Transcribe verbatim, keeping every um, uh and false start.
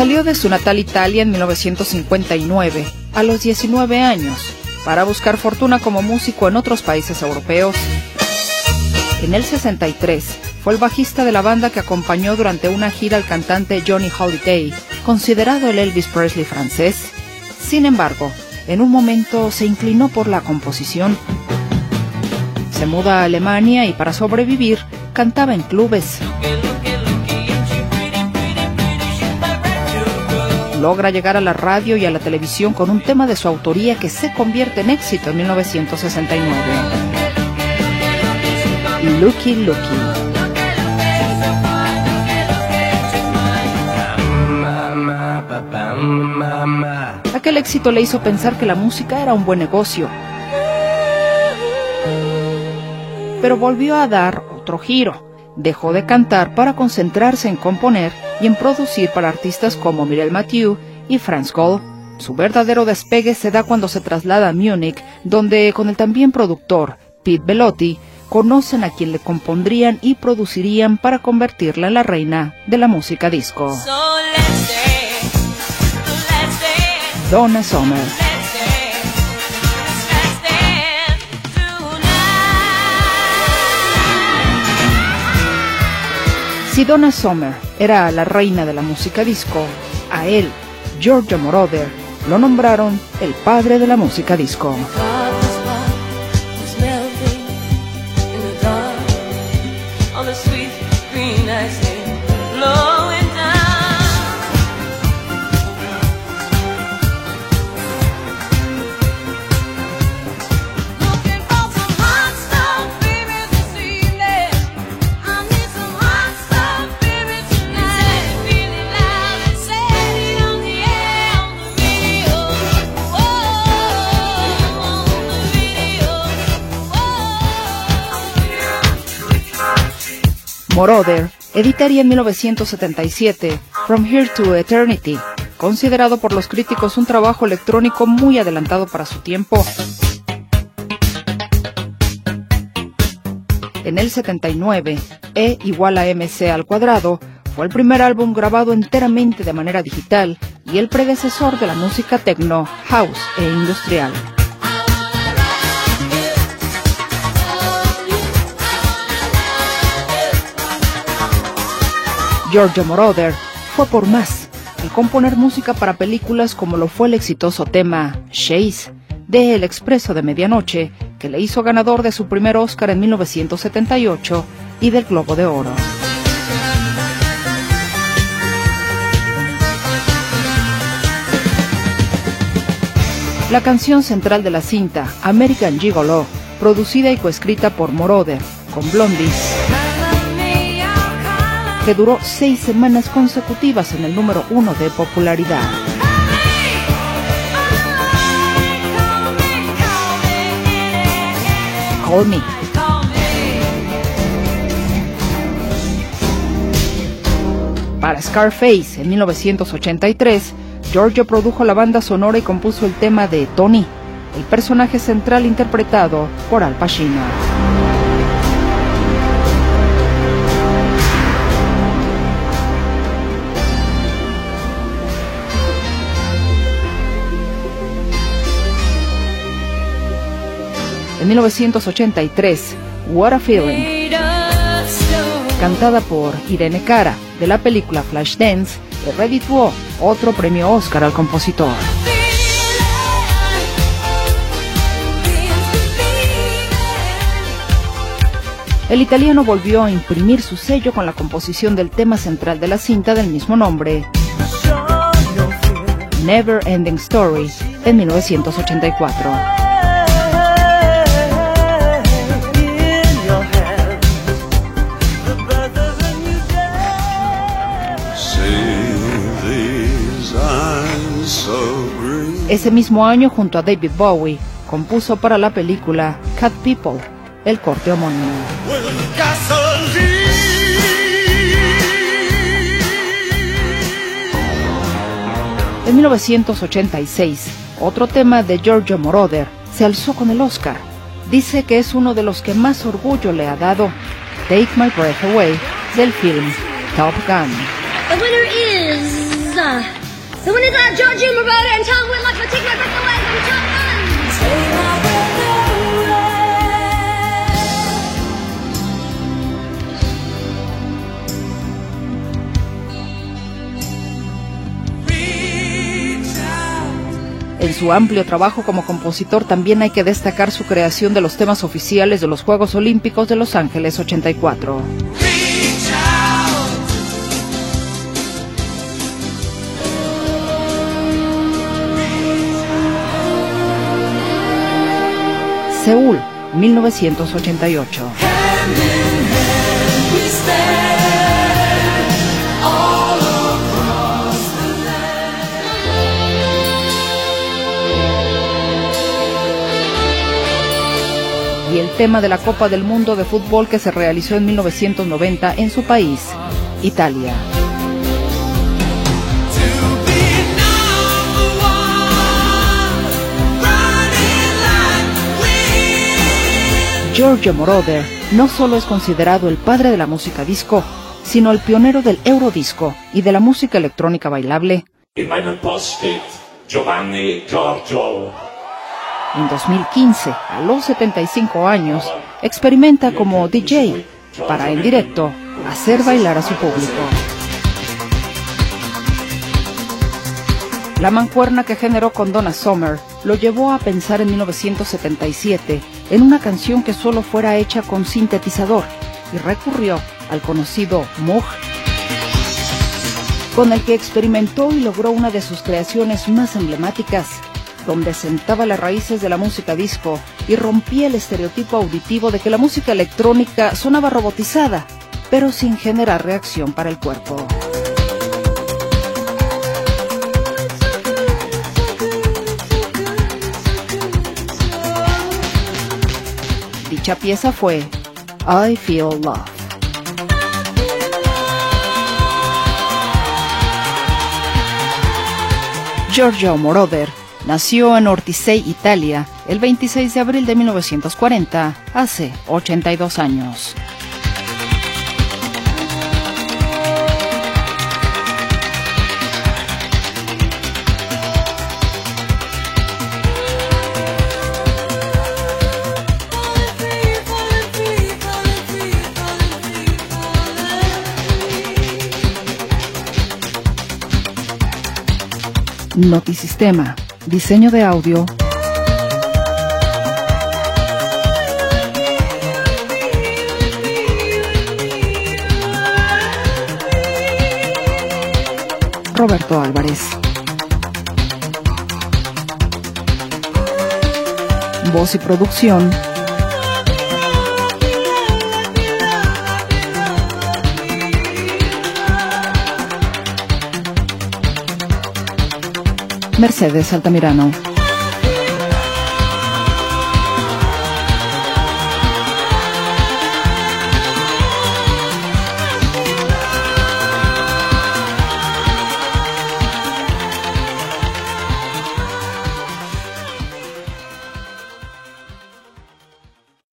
Salió de su natal Italia en mil novecientos cincuenta y nueve, a los diecinueve años, para buscar fortuna como músico en otros países europeos. En el sesenta y tres, fue el bajista de la banda que acompañó durante una gira al cantante Johnny Hallyday, considerado el Elvis Presley francés. Sin embargo, en un momento se inclinó por la composición. Se muda a Alemania y para sobrevivir, cantaba en clubes. Logra llegar a la radio y a la televisión con un tema de su autoría que se convierte en éxito en mil novecientos sesenta y nueve. Looky Looky. Aquel éxito le hizo pensar que la música era un buen negocio. Pero volvió a dar otro giro. Dejó de cantar para concentrarse en componer y en producir para artistas como Mireille Mathieu y Franz Gold. Su verdadero despegue se da cuando se traslada a Múnich, donde con el también productor Pete Bellotti conocen a quien le compondrían y producirían para convertirla en la reina de la música disco. Donna Summer. Si Donna Summer era la reina de la música disco, a él, Giorgio Moroder, lo nombraron el padre de la música disco. Moroder editaría en mil novecientos setenta y siete From Here to Eternity, considerado por los críticos un trabajo electrónico muy adelantado para su tiempo. En el setenta y nueve, E igual a mc al cuadrado fue el primer álbum grabado enteramente de manera digital y el predecesor de la música techno, house e industrial. Giorgio Moroder fue por más, al componer música para películas como lo fue el exitoso tema Chase, de El Expreso de Medianoche, que le hizo ganador de su primer Oscar en mil novecientos setenta y ocho y del Globo de Oro. La canción central de la cinta, American Gigolo, producida y coescrita por Moroder con Blondie, que duró seis semanas consecutivas en el número uno de popularidad. Call Me. Para Scarface, en mil novecientos ochenta y tres, Giorgio produjo la banda sonora y compuso el tema de Tony, el personaje central interpretado por Al Pacino. En mil novecientos ochenta y tres, What a Feeling, cantada por Irene Cara, de la película Flashdance, le redituó otro premio Oscar al compositor. El italiano volvió a imprimir su sello con la composición del tema central de la cinta del mismo nombre, Never Ending Story, en mil novecientos ochenta y cuatro. Ese mismo año, junto a David Bowie, compuso para la película Cat People el corte homónimo. En mil novecientos ochenta y seis, otro tema de Giorgio Moroder se alzó con el Oscar. Dice que es uno de los que más orgullo le ha dado, Take My Breath Away, del film Top Gun. The winner is was, uh, so when it's uh, Georgie Moroder and Tom Whitlock, but take my breath away from Top Gun. Take my breath away. En su amplio trabajo como compositor también hay que destacar su creación de los temas oficiales de los Juegos Olímpicos de Los Ángeles ochenta y cuatro. Seúl, mil novecientos ochenta y ocho. Y el tema de la Copa del Mundo de Fútbol que se realizó en mil novecientos noventa en su país, Italia. Giorgio Moroder no solo es considerado el padre de la música disco, sino el pionero del eurodisco y de la música electrónica bailable. In meinem Post steht Giovanni Giorgio. En dos mil quince, a los setenta y cinco años, experimenta como D J para en directo hacer bailar a su público. La mancuerna que generó con Donna Summer lo llevó a pensar en mil novecientos setenta y siete en una canción que solo fuera hecha con sintetizador y recurrió al conocido Moog, con el que experimentó y logró una de sus creaciones más emblemáticas, donde sentaba las raíces de la música disco y rompía el estereotipo auditivo de que la música electrónica sonaba robotizada, pero sin generar reacción para el cuerpo. Dicha pieza fue I Feel Love. Giorgio Moroder nació en Ortisei, Italia, el veintiséis de abril de mil novecientos cuarenta, hace ochenta y dos años. Notisistema, diseño de audio, Roberto Álvarez. Voz y producción, Mercedes Altamirano.